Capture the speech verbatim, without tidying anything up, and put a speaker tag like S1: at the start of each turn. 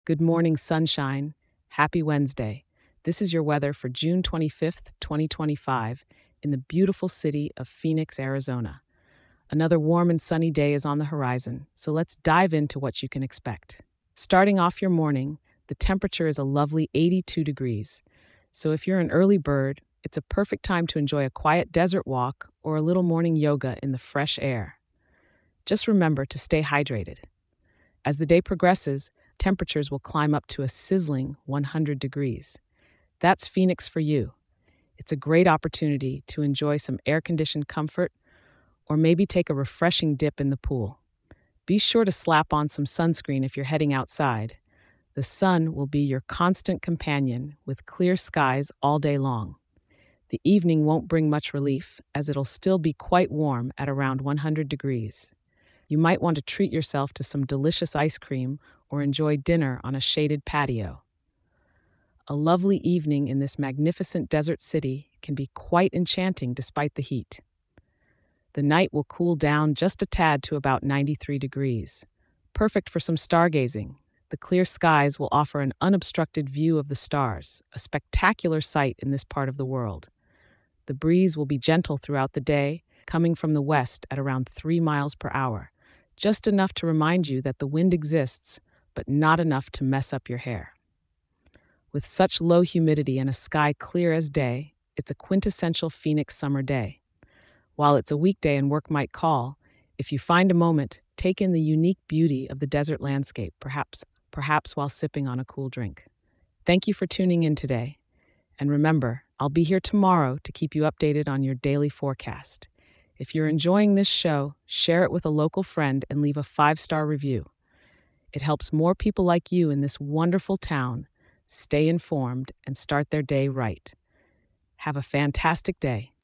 S1: Good morning, sunshine. Happy Wednesday. This is your weather for June twenty-fifth, twenty twenty-five, in the beautiful city of Phoenix, Arizona. Another warm and sunny day is on the horizon, so let's dive into what you can expect. Starting off your morning, the temperature is a lovely eighty-two degrees. So if you're an early bird, it's a perfect time to enjoy a quiet desert walk or a little morning yoga in the fresh air. Just remember to stay hydrated. As the day progresses, temperatures will climb up to a sizzling one hundred degrees. That's Phoenix for you. It's a great opportunity to enjoy some air conditioned comfort or maybe take a refreshing dip in the pool. Be sure to slap on some sunscreen if you're heading outside. The sun will be your constant companion with clear skies all day long. The evening won't bring much relief, as it'll still be quite warm at around one hundred degrees. You might want to treat yourself to some delicious ice cream or enjoy dinner on a shaded patio. A lovely evening in this magnificent desert city can be quite enchanting despite the heat. The night will cool down just a tad to about ninety-three degrees. Perfect for some stargazing. The clear skies will offer an unobstructed view of the stars, a spectacular sight in this part of the world. The breeze will be gentle throughout the day, coming from the west at around three miles per hour, just enough to remind you that the wind exists, but not enough to mess up your hair. With such low humidity and a sky clear as day, it's a quintessential Phoenix summer day. While it's a weekday and work might call, if you find a moment, take in the unique beauty of the desert landscape, perhaps, perhaps while sipping on a cool drink. Thank you for tuning in today. And remember, I'll be here tomorrow to keep you updated on your daily forecast. If you're enjoying this show, share it with a local friend and leave a five-star review. It helps more people like you in this wonderful town stay informed and start their day right. Have a fantastic day.